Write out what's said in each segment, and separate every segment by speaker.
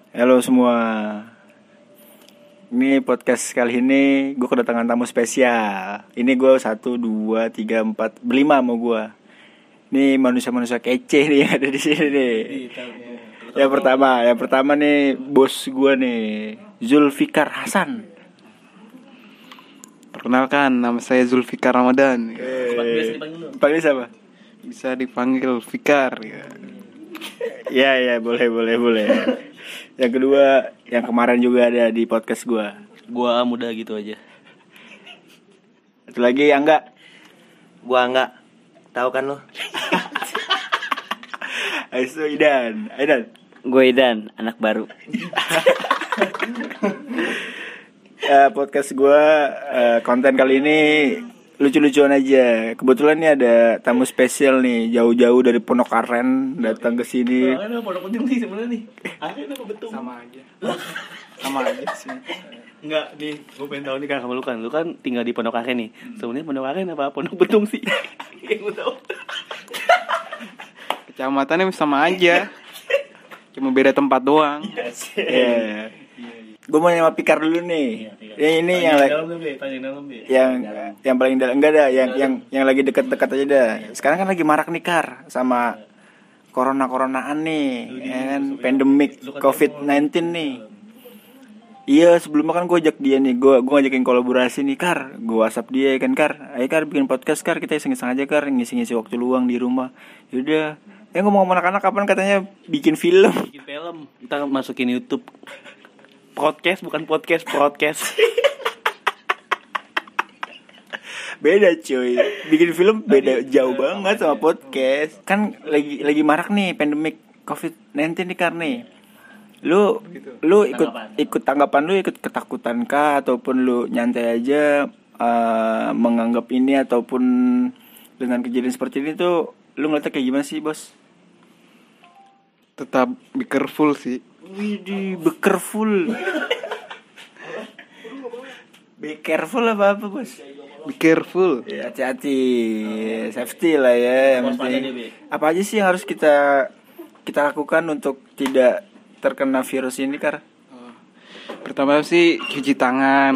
Speaker 1: Halo semua. Ini podcast kali ini gue kedatangan tamu spesial. Ini gue 1, 2, 3, 4, 5 sama gue. Ini manusia-manusia kece nih yang ada di sini nih. Yang pertama nih bos gue nih, Zulfikar Hasan.
Speaker 2: Perkenalkan, nama saya Zulfikar Ramadan.
Speaker 1: Panggil siapa?
Speaker 2: Bisa dipanggil Fikar ya.
Speaker 1: Ya, boleh. Yang kedua, yang kemarin juga ada di podcast gue.
Speaker 3: Gua muda gitu aja.
Speaker 1: Satu lagi Angga.
Speaker 4: Gua enggak. Tahu kan lo?
Speaker 1: Aisu Aidan.
Speaker 4: Gue Idan, anak baru.
Speaker 1: Podcast gue konten kali ini lucu-lucuan aja. Kebetulan nih ada tamu spesial nih, jauh-jauh dari Pondok Aren datang ke sini.
Speaker 3: Apa Pondok Betung sih sebenarnya nih? Aren apa Betung?
Speaker 2: Sama aja sih.
Speaker 3: Enggak nih, gue pengen tahu nih kan sama lu kan. Lu kan tinggal di Pondok Aren nih. Sebenarnya Pondok Aren apa Pondok Betung sih? Yang gue tahu.
Speaker 2: Kecamatannya sama aja, cuma beda tempat doang.
Speaker 1: Iya. Gue mau nanya sama Pikar dulu nih. Ini yang yang paling dalam enggak ada, yang lagi dekat-dekat aja dah. Sekarang kan lagi marak nih Kar sama coronaan nih, ya kan pandemik COVID-19 nih. Iya, sebelumnya kan gue ajak dia nih, gue ngajakin kolaborasi nih Kar, gue WhatsApp dia kan Kar, ayo Kar bikin podcast Kar, kita iseng-iseng aja Kar, ngisi-ngisi waktu luang di rumah. Yaudah, ngomong sama anak-anak kapan katanya bikin film.
Speaker 3: Kita masukin YouTube. Podcast bukan podcast.
Speaker 1: Beda cuy, bikin film beda jauh banget sama podcast. Kan lagi marak nih pandemik COVID-19 nih Kar nih. Lu ikut tanggapan lu, ikut ketakutan kah ataupun lu nyantai aja menganggap ini, ataupun dengan kejadian seperti ini tuh lu ngeliatnya kayak gimana sih bos?
Speaker 2: Tetap be careful sih.
Speaker 1: Widih, be careful. Be careful apa bos?
Speaker 2: Be careful.
Speaker 1: Ya, hati-hati, safety lah ya. Yang penting apa aja sih yang harus kita lakukan untuk tidak terkena virus ini Kar?
Speaker 2: Pertama sih cuci tangan,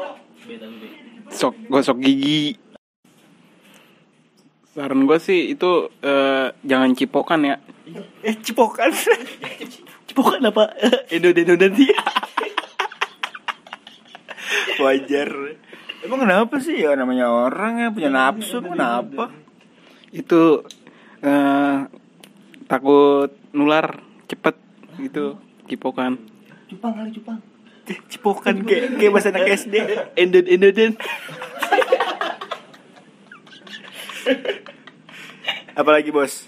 Speaker 2: gosok gigi. Saran gue sih itu jangan cipokan ya.
Speaker 1: Cipokan.
Speaker 3: Cipokan apa? Endo nanti.
Speaker 1: Wajar. Emang kenapa sih ya, namanya orang ya punya nafsu, kenapa?
Speaker 2: Itu takut nular cepet gitu, cipokan.
Speaker 1: Cipokan kayak bahasa anak SD.
Speaker 3: Endo.
Speaker 1: Apalagi bos?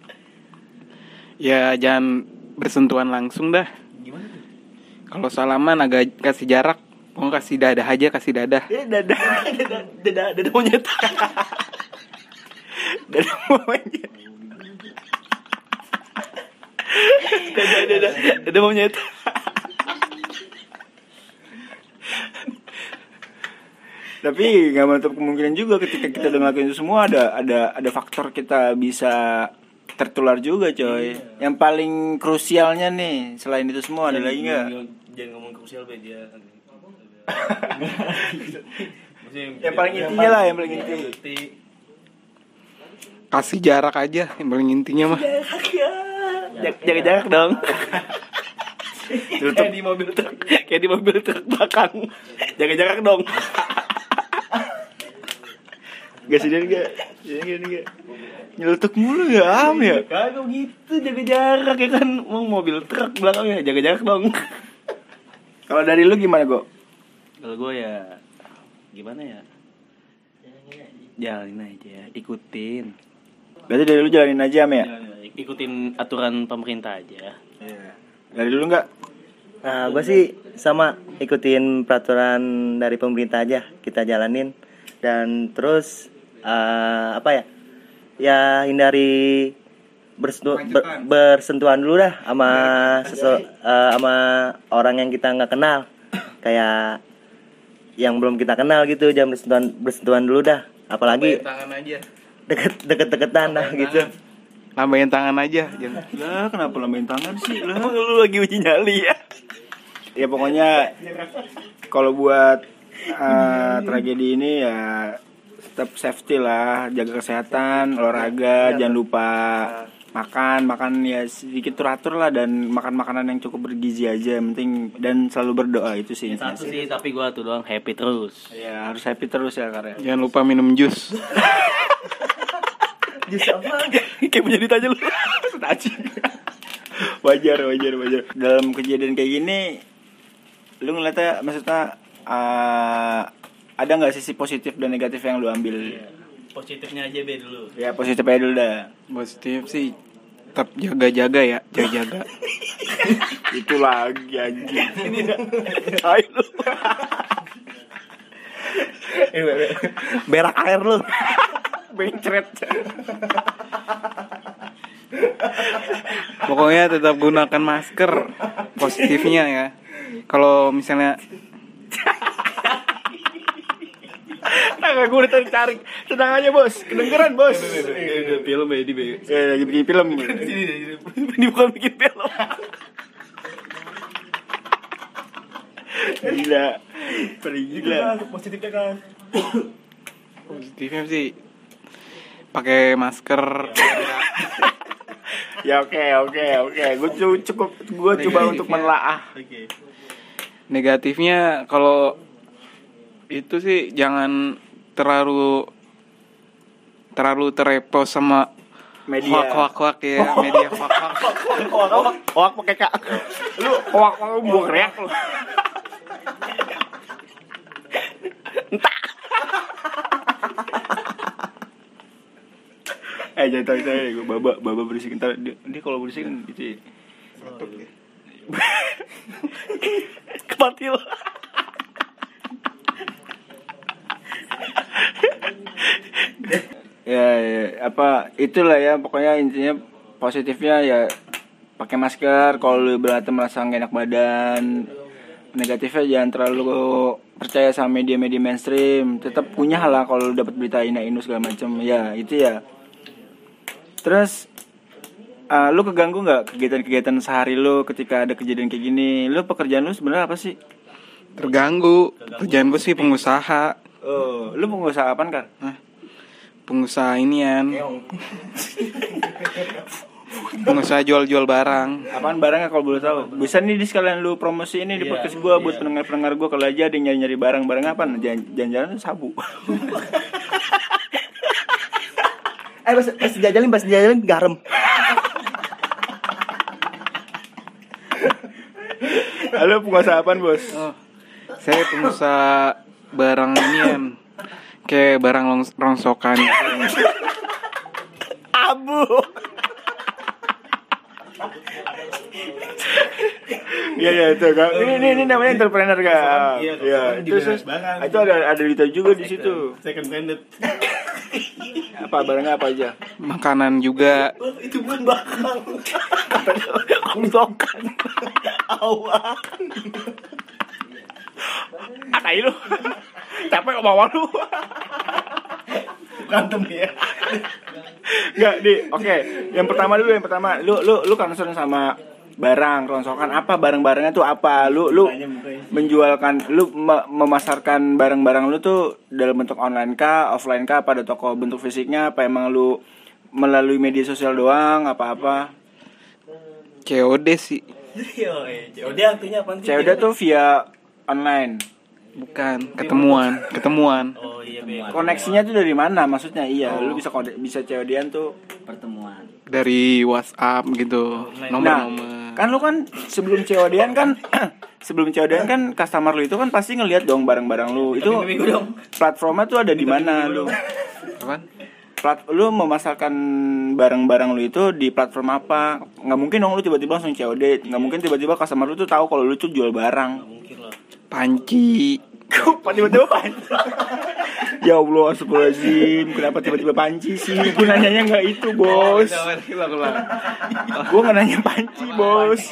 Speaker 2: Ya jangan bersentuhan langsung dah. Kalau salaman agak kasih jarak. Mau kasih dadah aja, kasih dadah.
Speaker 3: Dadah monyet.
Speaker 1: Dadah monyet.
Speaker 3: Dadah monyet.
Speaker 1: Tapi nggak menutup kemungkinan juga ketika kita udah ngelakuin itu semua ada faktor kita bisa tertular juga coy. Yang paling krusialnya nih selain itu semua ada lagi nggak?
Speaker 3: Jangan ngomong krusial dia.
Speaker 1: Yang paling intinya lah, yang paling inti.
Speaker 2: Kasih jarak aja, yang paling intinya mah.
Speaker 3: Jaga jarak dong. Kayak di mobil truk belakang. Jaga jarak dong.
Speaker 1: Gak sih dia nyelutuk mulu ya am ya.
Speaker 3: Kagak gitu, jaga jarak ya kan. Mau mobil truk belakangnya, jaga jarak dong.
Speaker 1: Kalau dari lu gimana Go?
Speaker 3: Kalau gue ya gimana ya? Jalanin aja, ikutin.
Speaker 1: Berarti dari lu jalanin aja am ya?
Speaker 3: Ikutin aturan pemerintah aja.
Speaker 1: Iya. Dari dulu enggak?
Speaker 4: Nah, gue sih sama ikutin peraturan dari pemerintah aja, kita jalanin. Dan terus ya hindari bersentuhan dulu dah sama orang yang kita nggak kenal, kayak yang belum kita kenal gitu. Jangan bersentuhan dulu dah, apalagi
Speaker 2: tangan aja.
Speaker 4: deket-deketan dah gitu.
Speaker 2: lambain tangan aja. Jangan.
Speaker 1: Lah kenapa lambain tangan sih? Lah
Speaker 3: Emang lu lagi uji nyali ya?
Speaker 1: ya pokoknya kalau buat tragedi ini ya tetap safety lah, jaga kesehatan, olahraga, jangan lupa makan ya sedikit teratur lah, dan makan makanan yang cukup bergizi aja, yang penting, dan selalu berdoa, itu sih intinya
Speaker 3: Satu
Speaker 1: sih.
Speaker 3: sih, tapi gua tuh doang happy terus.
Speaker 1: Ya harus happy terus ya karya.
Speaker 2: Jangan lupa minum jus.
Speaker 3: Jus apa? Kayak punya ditanya lu.
Speaker 1: wajar. Dalam kejadian kayak gini, lu ngeliatnya maksudnya ada nggak sisi positif dan negatif yang lu ambil?
Speaker 3: Positifnya aja be dulu.
Speaker 1: Ya positif aja dulu dah.
Speaker 2: Positif sih tetap jaga-jaga ya, jaga-jaga.
Speaker 1: Itu lagi anjing.
Speaker 3: Ini dah. Ayo lu. Berak air lu.
Speaker 1: Bencret.
Speaker 2: Pokoknya tetap gunakan masker. Positifnya ya. Kalau misalnya
Speaker 1: Nah, gue udah cari. Tenang aja bos, kedengeran bos.
Speaker 3: Film be di be.
Speaker 1: Ya lagi bikin film.
Speaker 3: Ini bukan bikin film.
Speaker 1: Gila. Pergi gila.
Speaker 3: Positifnya kan.
Speaker 2: positifnya sih pakai masker.
Speaker 1: Ya oke. Gue coba untuk menelaah.
Speaker 3: Oke.
Speaker 2: Negatifnya kalau itu sih jangan terlalu terepos sama
Speaker 1: Media.
Speaker 2: hoak ya, media hoak.
Speaker 1: Hoak pakai kak. Lu hoak buang reak lu. Jangan tahu gue baba berisik ntar dia kalau berisik gitu.
Speaker 3: Kepati lo.
Speaker 1: Ya, apa itulah ya, pokoknya intinya positifnya ya pakai masker kalau lu berarti merasa gak enak badan. Negatifnya jangan terlalu percaya sama media-media mainstream, tetap punya lah kalau lu dapat berita ini segala macam ya, itu ya. Terus lu keganggu nggak kegiatan-kegiatan sehari lu ketika ada kejadian kayak gini? Lu pekerjaan lu sebenarnya apa sih?
Speaker 2: Terganggu. Kerjaan gue sih pengusaha.
Speaker 1: Oh, lu pengusaha apaan kan?
Speaker 2: Pengusaha inian. Pengusaha jual-jual barang.
Speaker 1: Apaan barangnya kalau boleh tahu? Bisa nih di sekalian lu promosi ini di podcast gua buat pendengar-pendengar gua, kalau aja ada yang nyari-nyari barang apa? Jangan-jangan sabu.
Speaker 4: Pas jajalin garam.
Speaker 1: Halo, pengusaha apaan, Bos?
Speaker 2: Oh, saya pengusaha barang inian. Kayak barang rongsokan.
Speaker 3: Abu.
Speaker 1: Iya itu Kak. Ini namanya entrepreneur Kak. Iya. Itu ada Dita juga di situ.
Speaker 3: Second branded.
Speaker 1: Apa barangnya apa aja?
Speaker 2: Makanan juga.
Speaker 3: Oh, itu bukan bakal. Kongsokan. Awak.
Speaker 1: Atai lu. Capek kok bawa lu.
Speaker 3: Berantem ya.
Speaker 1: Enggak, oke. Yang pertama. Lu concern sama barang rongsokan, apa barang-barangnya tuh apa? Lu menjualkan, lu memasarkan barang-barang lu tuh dalam bentuk online kah, offline kah, pada toko bentuk fisiknya, apa emang lu melalui media sosial doang, apa-apa?
Speaker 2: COD sih.
Speaker 3: COD artinya apa sih?
Speaker 1: COD tuh via online.
Speaker 2: Bukan, ketemuan.
Speaker 3: Oh iya, Be.
Speaker 1: Koneksinya tuh dari mana maksudnya? Iya, lu bisa COD-an tuh
Speaker 4: Pertemuan.
Speaker 2: Dari WhatsApp gitu. Nomor-nomor.
Speaker 1: kan lu kan sebelum COD-an kan customer lu itu kan pasti ngelihat dong barang-barang lu. Itu platformnya tuh ada di mana lu?
Speaker 2: Apaan?
Speaker 1: Lu memasarkan barang-barang lu itu di platform apa? Nggak mungkin dong lu tiba-tiba langsung COD. Nggak mungkin tiba-tiba customer lu tuh tahu kalau lu tuh jual barang.
Speaker 3: Mungkin lah.
Speaker 2: Panci.
Speaker 1: Tiba-tiba panci. Ya Allah, astagfirullahaladzim. Kenapa tiba-tiba panci sih? Gue nanyanya nggak itu, bos. Gue nggak nanya panci, bos.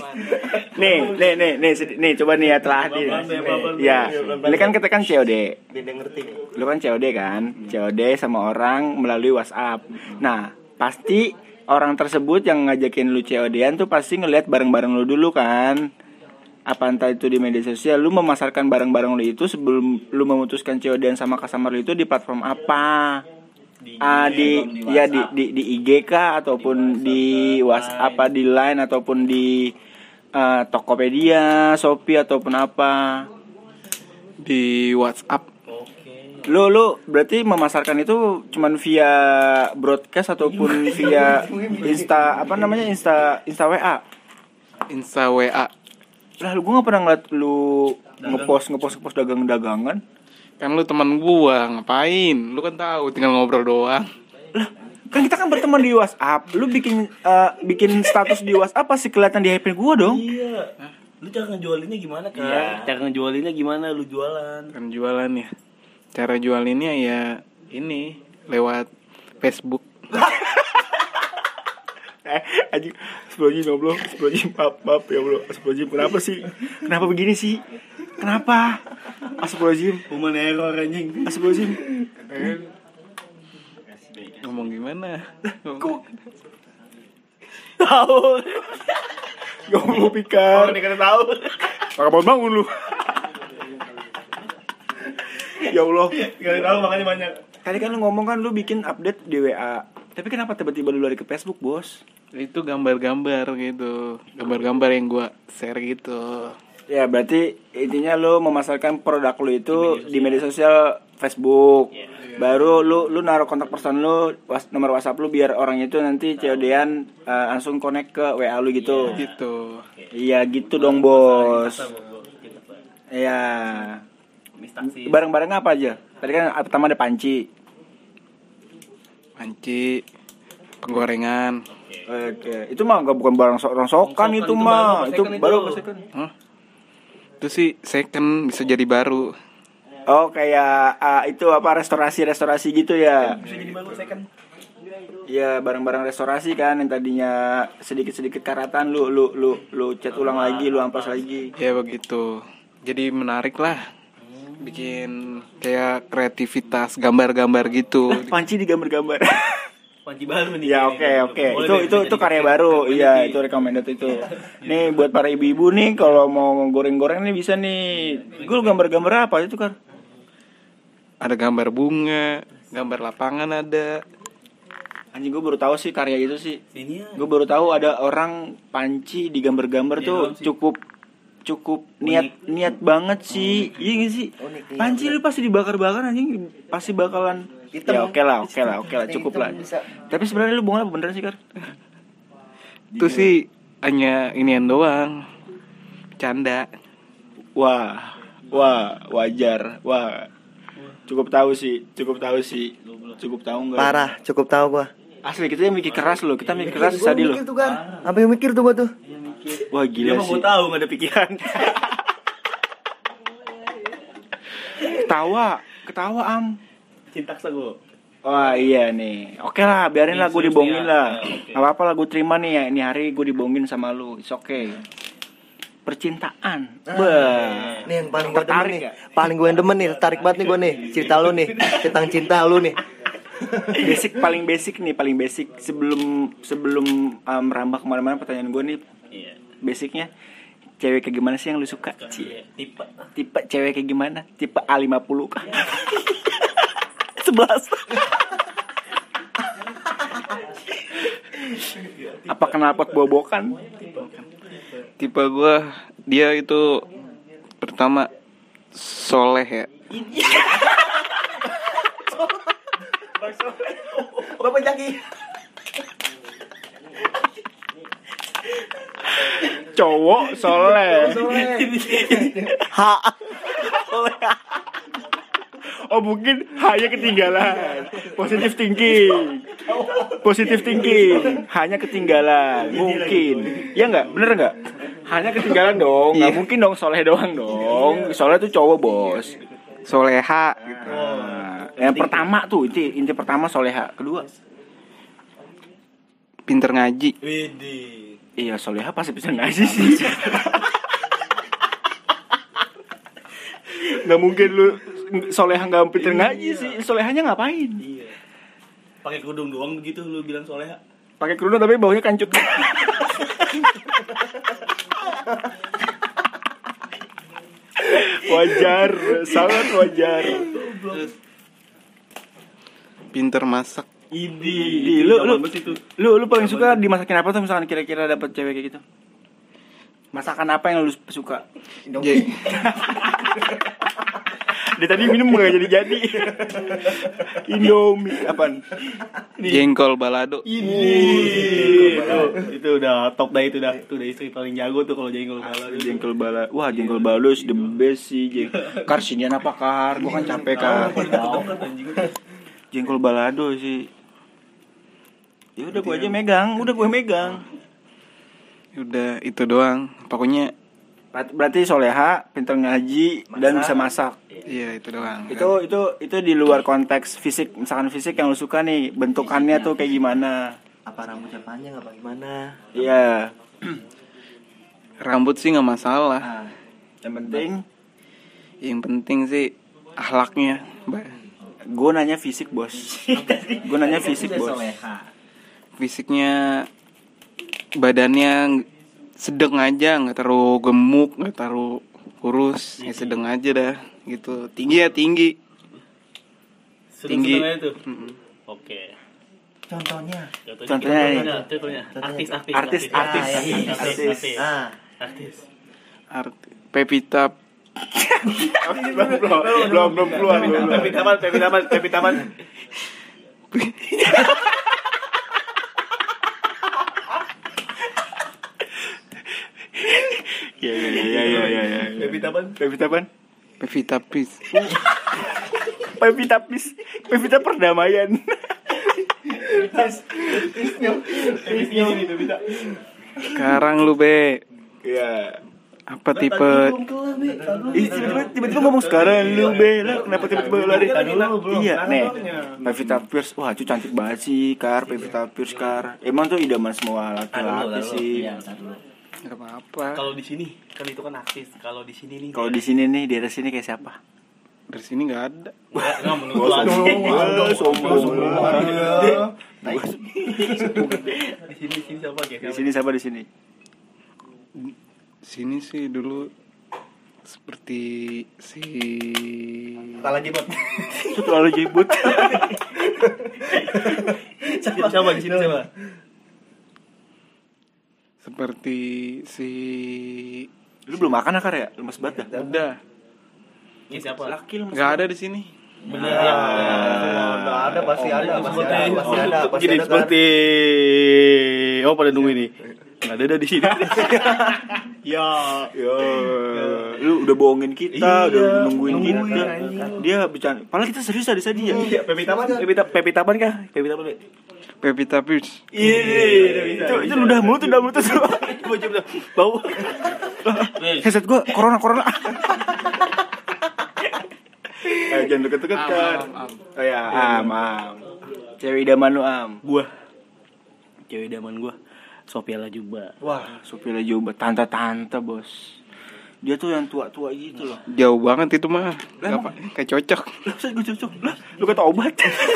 Speaker 1: Nih, coba nih ya telah nih. Ya, ini kan kita kan COD.
Speaker 4: Dia ngerti.
Speaker 1: Lu kan COD kan? COD sama orang melalui WhatsApp. Nah, pasti orang tersebut yang ngajakin lu COD-an tuh pasti ngelihat barang-barang lu dulu kan. Apa entah itu di media sosial, lu memasarkan barang-barang lu itu sebelum lu memutuskan COD-an sama customer lu itu di platform apa? Di IG kah ataupun di WhatsApp, di Line ataupun di Tokopedia, Shopee ataupun apa?
Speaker 2: Di WhatsApp.
Speaker 1: Lu berarti memasarkan itu cuman via broadcast ataupun via Insta WA.
Speaker 2: Insta WA.
Speaker 1: Lah gue gak pernah ngeliat lu ngepost dagang-dagangan.
Speaker 2: Kan lu teman gua, ngapain? Lu kan tahu tinggal ngobrol doang.
Speaker 1: Lah kan kita kan berteman di WhatsApp. Lu bikin status di WhatsApp pasti kelihatan di HP gua dong.
Speaker 3: Iya. Lu cara ngejualinnya gimana kan? Iya. Cara ngejualinnya gimana lu jualan?
Speaker 2: Kan jualan ya. Cara jualinnya ya ini lewat Facebook.
Speaker 1: Anjing, Astagfirullahaladzim, maaf ya Allah. Astagfirullahaladzim, kenapa sih? Kenapa begini sih? Kenapa? Astagfirullahaladzim,
Speaker 3: Human error anjing.
Speaker 1: Astagfirullahaladzim.
Speaker 2: Ngomong gimana?
Speaker 1: Kok
Speaker 3: Tahu.
Speaker 1: gak mau pikir?
Speaker 3: Ini kan tahu.
Speaker 1: Maka bangun lu. Ya Allah.
Speaker 3: Enggak tahu makanya banyak.
Speaker 1: Tadi kan lu ngomong kan lu bikin update di WA. Tapi kenapa tiba-tiba lu lari ke Facebook, Bos?
Speaker 2: Itu gambar-gambar gitu. Gambar-gambar yang gua share gitu.
Speaker 1: Ya berarti intinya lu memasarkan produk lu itu di media sosial Facebook. Baru lu naruh kontak person lu, nomor WhatsApp lu biar orang itu nanti COD-an langsung connect ke WA lu gitu.
Speaker 2: Gitu.
Speaker 1: Iya gitu dong, Bos. Iya. Barang-barang apa aja? Tadi kan pertama ada panci.
Speaker 2: Panci, penggorengan.
Speaker 1: Oke. Itu mah bukan barang rongsokan itu mah. Itu baru second.
Speaker 2: Hah? Itu sih second, bisa jadi baru.
Speaker 1: Oh, kayak itu apa restorasi gitu ya.
Speaker 3: Bisa jadi baru second.
Speaker 1: Iya, barang-barang restorasi kan yang tadinya sedikit-sedikit karatan lu cat ulang lagi, lu ampas lagi.
Speaker 2: Ya begitu. Jadi menarik lah. Bikin kayak kreativitas gambar-gambar gitu.
Speaker 1: Panci digambar-gambar.
Speaker 3: Panci baru nih.
Speaker 1: Ya oke. Itu karya baru. Iya, itu recommended itu. Nih buat para ibu-ibu nih kalau mau goreng-goreng nih bisa nih. Gue gambar-gambar apa itu kan?
Speaker 2: Ada gambar bunga, gambar lapangan ada.
Speaker 1: Anjing gue baru tahu sih karya itu sih.
Speaker 3: Ini ya.
Speaker 1: Gue baru tahu ada orang panci digambar-gambar tuh cukup niat banget sih. Iya gak sih? Panci lu pasti dibakar-bakar anjing, pasti bakalan ya oke lah, cukup lah. Tapi sebenarnya lu bohong apa bener sih, Kar?
Speaker 2: Itu sih hanya inian doang. Canda.
Speaker 1: Wah, wajar. Wah. Cukup tahu sih. Cukup tahu enggak?
Speaker 4: Parah, cukup tahu gua.
Speaker 1: Asli kita yang mikir keras loh. Kita mikir keras tadi loh.
Speaker 4: Mikir tuh kan. Sampai mikir tuh gua tuh.
Speaker 1: Wah gila
Speaker 3: Dia
Speaker 1: sih.
Speaker 3: mau tahu enggak ada pikiran.
Speaker 1: Ketawa am.
Speaker 3: Sintaksa gua.
Speaker 1: Wah iya nih. Oke lah, biarin lah gue dibohongin lah. Gak apa-apa lah, gue terima nih ya. Ini hari gue dibohongin sama lu. It's okay. Percintaan.
Speaker 4: Nih yang paling gue demen
Speaker 1: Tertarik
Speaker 4: nih.
Speaker 1: gak?
Speaker 4: Paling gue demen nih, tertarik banget nih gue nih. Cerita lu nih, tentang cinta lu nih.
Speaker 1: paling basic nih, sebelum merambah kemana-mana pertanyaan gue nih.
Speaker 3: Iya.
Speaker 1: Basicnya cewek kayak gimana sih yang lu suka?
Speaker 3: Tipe
Speaker 1: Cewek kayak gimana? Tipe A50 kah?
Speaker 3: 11.
Speaker 1: Apa knalpot bobokan?
Speaker 2: Tipe gua dia itu pertama soleh ya.
Speaker 4: Bapak Jaki.
Speaker 1: Cowok soleh. Oh mungkin hanya ketinggalan. Positive thinking. Hanya ketinggalan. Mungkin. Ya nggak? Bener nggak? Hanya ketinggalan dong. Nggak mungkin dong soleh doang dong. Soleh tuh cowok bos.
Speaker 2: Soleha gitu.
Speaker 1: Nah, yang pertama tuh inti pertama soleha. Kedua
Speaker 2: Pinter ngaji.
Speaker 3: Widih.
Speaker 1: iya soleha pasti bisa ngaji sih. Nggak mungkin lu soleha nggak pinter ngaji sih. Solehanya ngapain?
Speaker 3: Iya. Pakai kerudung doang begitu lu bilang soleha.
Speaker 1: Pakai kerudung tapi baunya kancut. Wajar, sangat wajar.
Speaker 2: Pinter masak.
Speaker 1: Idi, lu paling suka dimasakin apa tuh misalkan kira-kira dapet cewek kayak gitu? Masakan apa yang lu suka?
Speaker 2: Jadi,
Speaker 1: Dia tadi minum nggak jadi. Indomie apaan?
Speaker 2: jengkol balado.
Speaker 3: Itu udah top dah, itu udah istri paling jago tuh kalau jengkol balado.
Speaker 1: Jengkol bala. Wah, jengkol balado is the best sih, Kar sinian apa Kar? Gua kan capek Kar. Jengkol balado sih. Ya udah gua aja megang,
Speaker 2: Udah itu doang. Pokoknya
Speaker 1: Berarti soleha, pintar ngaji dan bisa masak.
Speaker 2: iya itu doang.
Speaker 1: Itu di luar konteks fisik, misalkan fisik yang lu suka nih, bentukannya tuh kayak gimana?
Speaker 4: Apa rambutnya panjang apa gimana?
Speaker 1: Iya.
Speaker 2: Rambut sih nggak masalah.
Speaker 4: Nah,
Speaker 1: Yang penting
Speaker 2: sih akhlaknya.
Speaker 1: gue nanya fisik, Bos.
Speaker 2: Fisiknya, badannya sedang aja, nggak terlalu gemuk, nggak terlalu kurus, ya sedang aja dah gitu. Tinggi ya tinggi. Tinggi.
Speaker 3: Itu. Oke.
Speaker 4: contohnya.
Speaker 3: Artis.
Speaker 4: Ah,
Speaker 2: Pevita
Speaker 1: belum keluar.
Speaker 3: Pepi Taman.
Speaker 1: Ya.
Speaker 2: Pevita Peace.
Speaker 1: Pevita perdamaian.
Speaker 2: Sekarang lu be
Speaker 1: Iya.
Speaker 2: apa tipe
Speaker 1: Tiba-tiba ngomong sekarang lu Bella, kenapa tiba-tiba lari? Iya, nih. Pevita Pierce, wah itu cantik banget sih, Kar. Pevita Pierce, Kar. Emang tuh idaman semua laki-laki sih.
Speaker 2: nggak apa-apa.
Speaker 3: Kalau di sini kan itu kan artis. Kalau di sini nih.
Speaker 1: Kalau di sini nih, daerah sini kayak siapa?
Speaker 2: Dari sini nggak ada.
Speaker 3: Enggak menurut
Speaker 1: Sombong.
Speaker 3: Di sini siapa ya?
Speaker 1: Di sini siapa di sini?
Speaker 2: Sini sih dulu seperti si
Speaker 4: salah jebot.
Speaker 1: Itu terlalu jebut.
Speaker 3: Siapa di sini siapa?
Speaker 2: seperti si
Speaker 1: Lu belum makan Kar ya? Lemes banget dah.
Speaker 2: udah
Speaker 3: Ini siapa?
Speaker 1: Laki lemes.
Speaker 2: nggak ada di sini.
Speaker 3: Bener ya.
Speaker 4: Ada pasti ada.
Speaker 3: Gini seperti pada nunggu ini. Enggak ada di sini.
Speaker 1: Ya, lu udah bohongin kita, udah nungguin kita. Dia bercanda. Padahal kita serius tadi ya.
Speaker 4: Iya, Pepi Taman
Speaker 3: kah?
Speaker 2: Pevita Peace.
Speaker 1: Iya, itu udah mulut tuh.
Speaker 3: Bau.
Speaker 1: Headset gua corona. Jangan deket-deket Kar. Oh ya, am. Cewek idaman lu am.
Speaker 3: Cewek idaman gua Sophia Lajuba.
Speaker 1: Wah, Sophia Lajuba, tante Bos. Dia tuh yang tua-tua gitu loh.
Speaker 2: Jauh banget itu mah. Kayak cocok.
Speaker 1: Lah, saya gue cocok. Lah, lu kata obat.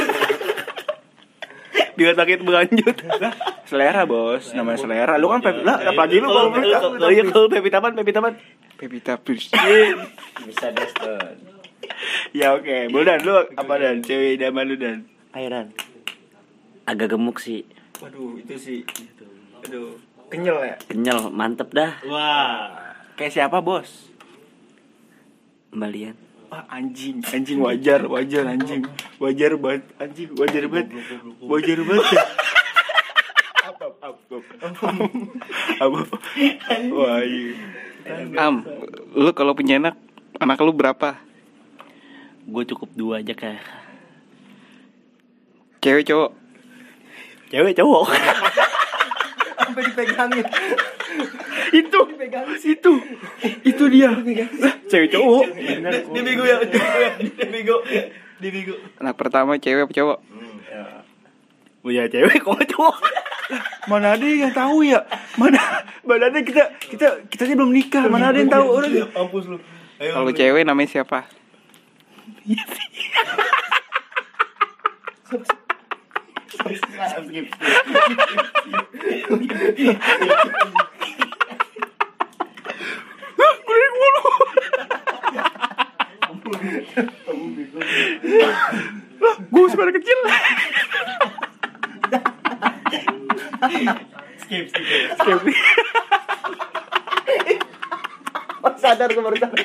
Speaker 3: Dia sakit berlanjut.
Speaker 1: Selera, Bos. Namanya selera. Lu kan apalagi lu
Speaker 3: kalau Pepi Taman.
Speaker 2: Pevita Peace.
Speaker 4: bisa Deston.
Speaker 1: Ya oke. Buldan lu apa dan cewek idaman lu dan?
Speaker 4: Ayo Dan. Agak gemuk sih.
Speaker 1: Waduh, itu sih. Aduh, kenyal ya.
Speaker 4: Kenyal, mantep dah.
Speaker 3: Wah.
Speaker 1: Kayak siapa, Bos?
Speaker 4: Kembalian.
Speaker 1: Wah, anjing wajar anjing. Wajar banget. Apa? Wah, iya.
Speaker 2: Lu kalau punya anak lu berapa?
Speaker 3: Gue cukup 2 aja kah.
Speaker 2: Cewek cowok?
Speaker 3: Cewek cowok.
Speaker 4: Sampai dipegangin.
Speaker 1: Itu dia. Lah, cewek cowok.
Speaker 3: Dia bego.
Speaker 2: Anak pertama cewek apa cowok?
Speaker 3: Punya cewek kok cowok.
Speaker 1: Mana ada yang tahu ya? Mana ada kita belum nikah. Mana ada yang tahu orang?
Speaker 3: Mampus lu.
Speaker 2: Kalau cewek namanya siapa?
Speaker 4: Skip.
Speaker 2: Gue sebenarnya kecil.
Speaker 3: Skip.
Speaker 4: Oh, sadar gue baru sadar.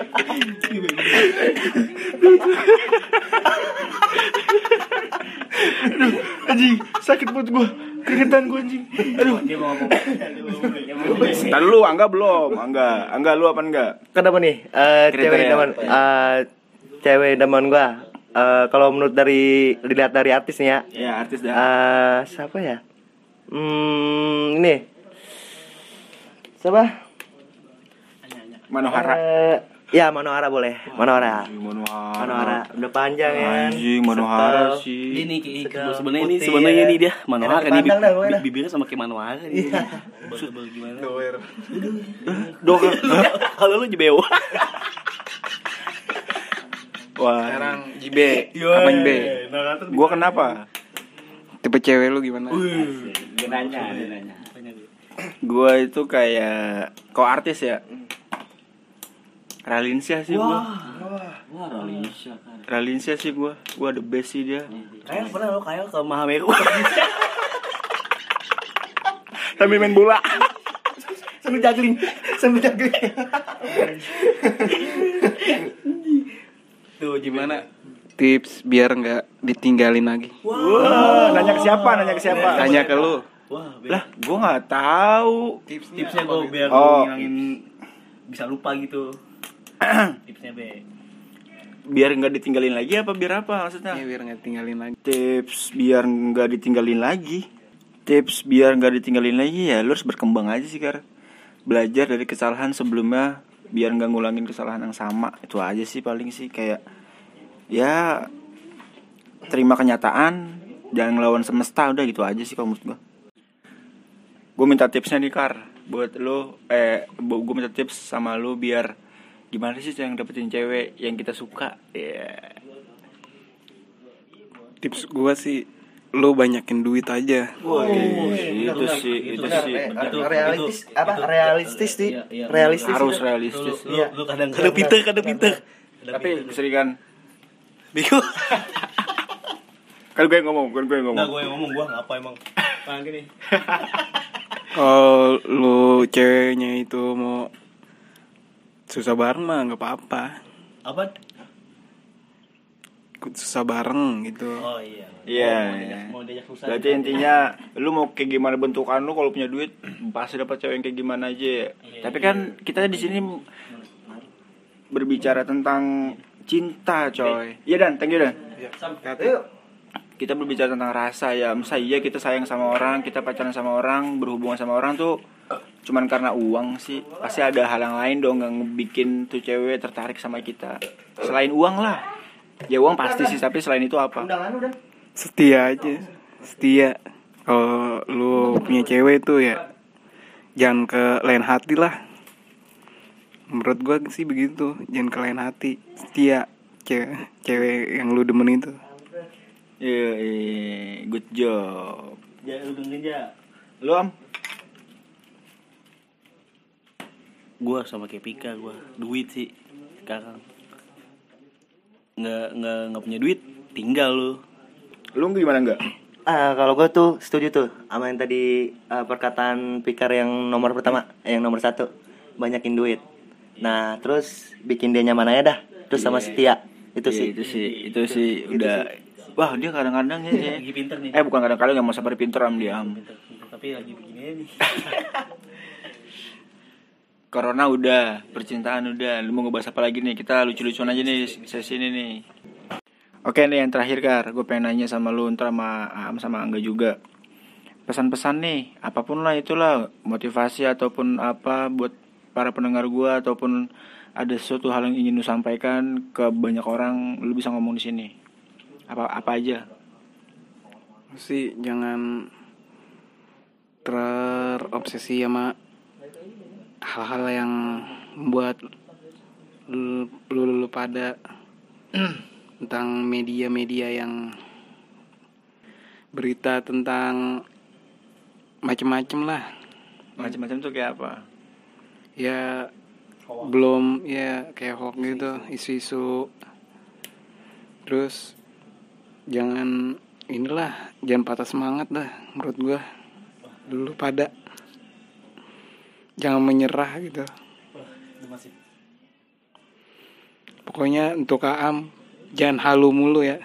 Speaker 2: Anjing, sakit perut gue. Keringetan gue anjing. Aduh.
Speaker 3: Dia mau ngomong.
Speaker 1: Ntar lu Angga belum? Angga lu apa enggak?
Speaker 4: Kenapa nih? Cewek idaman gua. Kalau menurut dilihat dari artis nih ya.
Speaker 1: Ya artis dah.
Speaker 4: Siapa ya? Ini. Siapa?
Speaker 1: Manohara.
Speaker 4: Ya Manohara boleh. Manohara. Udah panjang ya.
Speaker 1: Anjing Manohara
Speaker 4: Setel.
Speaker 1: sih.
Speaker 3: Ini
Speaker 4: Setel
Speaker 3: sebenarnya
Speaker 4: putih, ya.
Speaker 3: nih dia Manohara
Speaker 4: Enak
Speaker 3: nih.
Speaker 4: dipandang dah, pokoknya dah.
Speaker 3: Bibirnya sama kayak Manohara nih. Gimana?
Speaker 1: Dok.
Speaker 3: Kalau lu jebeo.
Speaker 1: Wah.
Speaker 2: Sekarang JB. Apa JB?
Speaker 1: Gua kenapa?
Speaker 2: Tipe cewek lu gimana?
Speaker 1: Dia nanya. Gua itu kayak kok artis ya? Ralinsyah sih gua.
Speaker 3: Wah, Ralinsyah kan.
Speaker 1: Ralinsyah sih gua. Gua the best sih dia.
Speaker 3: Kayak pernah lo kayak ke Mahameru.
Speaker 1: Sambil main bola.
Speaker 4: Sambil juggling.
Speaker 2: Tuh gimana? Tips biar nggak ditinggalin lagi.
Speaker 1: Wah, nanya ke siapa?
Speaker 2: Tanya ke lu.
Speaker 3: Wah,
Speaker 1: Lah, gua nggak tahu.
Speaker 3: tipsnya gue biar
Speaker 1: Oh.
Speaker 3: gue ngilangin bisa lupa gitu. Tipsnya be.
Speaker 1: Biar nggak ditinggalin lagi apa biar apa maksudnya?
Speaker 2: Ya biar nggak tinggalin lagi.
Speaker 1: Tips biar nggak ditinggalin lagi. Tips biar nggak ditinggalin lagi ya lu harus berkembang aja sih Kar. Belajar dari kesalahan sebelumnya biar nggak ngulangin kesalahan yang sama. Itu aja sih paling sih kayak ya terima kenyataan, jangan ngelawan semesta, udah gitu aja sih kalau menurut gue minta tipsnya nih Kar buat lu gue minta tips sama lu biar gimana sih yang dapetin cewek yang kita suka ya.
Speaker 2: Tips gua sih lu banyakin duit aja.
Speaker 1: Itu sih
Speaker 4: Realistis sih.
Speaker 3: Iya.
Speaker 4: Realistis.
Speaker 1: harus realistis.
Speaker 3: Lu kadang pinter.
Speaker 1: Tapi keseringan
Speaker 3: Bego.
Speaker 1: kan gue yang ngomong.
Speaker 3: Nah, gue yang ngomong gua ngapa emang. Nah, gini.
Speaker 2: Kalau lu ceweknya itu mau susah bareng mah nggak apa-apa.
Speaker 3: Apa?
Speaker 2: Ikut susah bareng gitu.
Speaker 3: Oh iya.
Speaker 1: Iya.
Speaker 3: Mau diajak susah.
Speaker 1: Berarti intinya lu mau kayak gimana bentukan lu kalau punya duit pasti dapat cewek yang kayak gimana aja. Tapi kan kita di sini berbicara tentang cinta, coy. Iya Dan, thank you Dan. Kita berbicara tentang rasa ya. Masa iya kita sayang sama orang, kita pacaran sama orang, berhubungan sama orang tuh cuman karena uang sih. Pasti ada hal yang lain dong yang bikin tuh cewek tertarik sama kita. Selain uang lah. Ya uang pasti sih, tapi selain itu apa?
Speaker 2: Setia aja. Setia. Kalau lu punya cewek itu ya jangan ke lain hati lah. Menurut gua sih begitu, jangan ke lain hati. Setia cewek yang lu demen itu.
Speaker 1: Iya, good job.
Speaker 3: Ya lu dengerin ya.
Speaker 1: Lu Am?
Speaker 3: Gua sama kayak Pika, gua duit sih sekarang. Nggak punya duit, tinggal lu.
Speaker 1: Lu gimana enggak?
Speaker 4: Kalau gue tuh setuju tuh sama yang tadi perkataan Pikar yang nomor pertama, yang nomor 1, banyakin duit. Nah, terus bikin dia nyaman aja dah. Terus sama setia. Itu sih.
Speaker 1: Itu sih udah. Wah, dia kadang-kadang ya.
Speaker 3: Lagi pinter nih.
Speaker 1: Bukan kadang-kadang enggak mau sabar pinter Am dia.
Speaker 3: Pinter, tapi lagi begini nih.
Speaker 1: Corona udah, percintaan udah. Lu mau ngebahas apa lagi nih? Kita lucu-lucuan aja nih sesi ini nih. Oke nih yang terakhir Kar, gue pengen nanya sama lu, ntar sama Angga juga. Pesan-pesan nih, apapun lah itulah, motivasi ataupun apa buat para pendengar gue ataupun ada sesuatu hal yang ingin lu sampaikan ke banyak orang, lu bisa ngomong di sini. Apa aja?
Speaker 2: Sih jangan terobsesi sama hal-hal yang membuat lu pada tentang media-media yang berita tentang macem-macem lah.
Speaker 1: Macam-macam tuh kayak apa?
Speaker 2: Ya belum ya kayak hoax gitu, isu-isu. Terus jangan patah semangat dah menurut gua. Dulu pada jangan menyerah gitu. Pokoknya untuk Aam jangan halu mulu ya.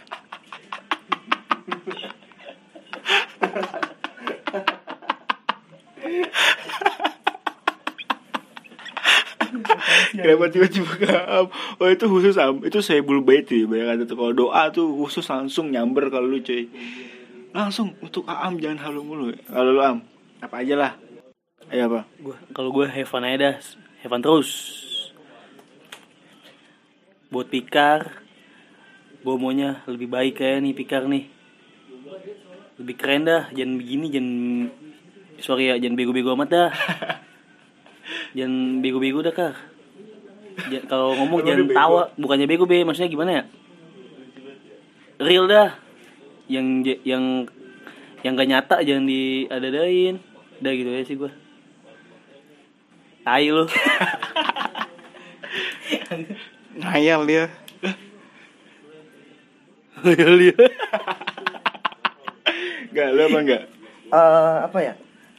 Speaker 1: Kenapa tiba-tiba ke Am? Oh itu khusus Am, itu saya bulu bait tuh. Bayangkan tuh kalau doa tuh khusus langsung nyamber kalau lu cuy. Langsung untuk Am jangan halu mulu. Kalau lu Am, apa aja lah. Ayo apa?
Speaker 3: Kalau gue have fun aja dah, have fun terus. Buat Pikar, gue maunya lebih baik kayak nih Pikar nih. Lebih keren dah, jangan begini, jangan bego-bego amat dah. Jangan bego-bego dah Kak. Kalau ngomong jangan tawa, bukannya bego be, maksudnya gimana ya? Real dah. Yang gak nyata jangan diada-adain. Udah gitu aja sih gue. Tai lu.
Speaker 2: Ngayal dia.
Speaker 1: Gak, lu apa enggak?
Speaker 4: Apa ya?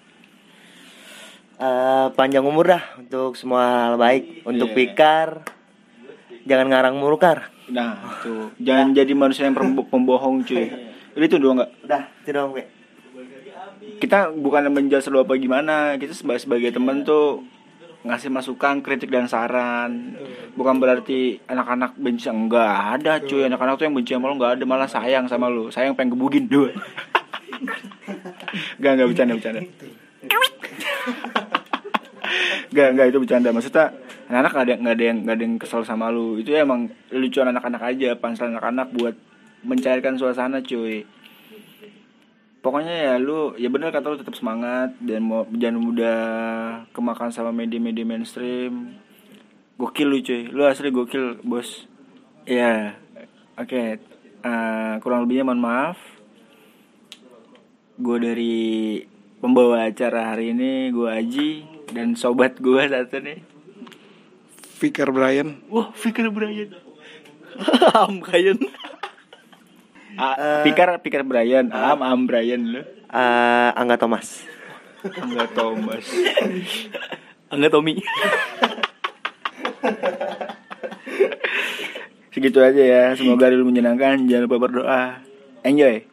Speaker 4: Panjang umur dah untuk semua hal baik. Untuk Pikar, jangan ngarang mulu Kar.
Speaker 1: Nah, tuh. Jangan jadi manusia yang pembohong cuy. Udah itu doang enggak?
Speaker 4: Udah, itu doang Pe.
Speaker 1: Kita bukan menjudge lu apa gimana. Kita sebagai teman tuh ngasih masukan, kritik dan saran. Bukan berarti anak-anak benci, enggak ada cuy. Anak-anak tuh yang benci sama lu enggak ada, malah sayang sama lu. Sayang pengen gebugin doang. Enggak bercanda. Enggak itu bercanda. Maksudnya anak-anak enggak ada yang kesel sama lu. Itu emang lucuan anak-anak aja, panselan anak-anak buat mencairkan suasana cuy. Pokoknya ya lu, ya bener kata lu, tetap semangat dan jangan mudah kemakan sama media-media mainstream. Gokil lu cuy, lu asli gokil bos. Ya, oke. Kurang lebihnya mohon maaf. Gue dari pembawa acara hari ini, gue Aji dan sobat gue satu nih.
Speaker 2: Fikar Brian.
Speaker 1: Wah, Fikar Brian.
Speaker 3: Brian.
Speaker 1: Pikar Brian, Am Brian lu.
Speaker 4: Angga Thomas.
Speaker 1: Angga Thomas.
Speaker 3: Angga Tommy.
Speaker 1: Segitu aja ya. Semoga lu menyenangkan. Jangan lupa berdoa. Enjoy.